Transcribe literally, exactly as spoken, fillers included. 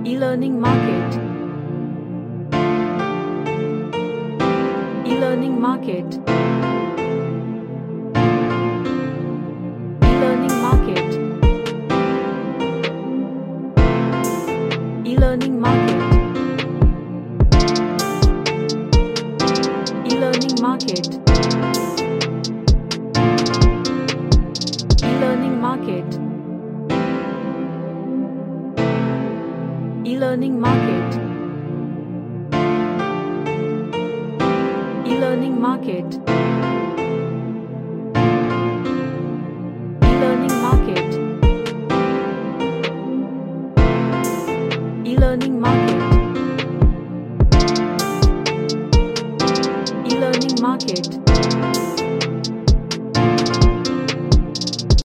E-learning market. E-learning market. E-learning market. E-learning market. E-learning market. E-learning market. E-learning market. E-learning market. E-learning market. E-learning market.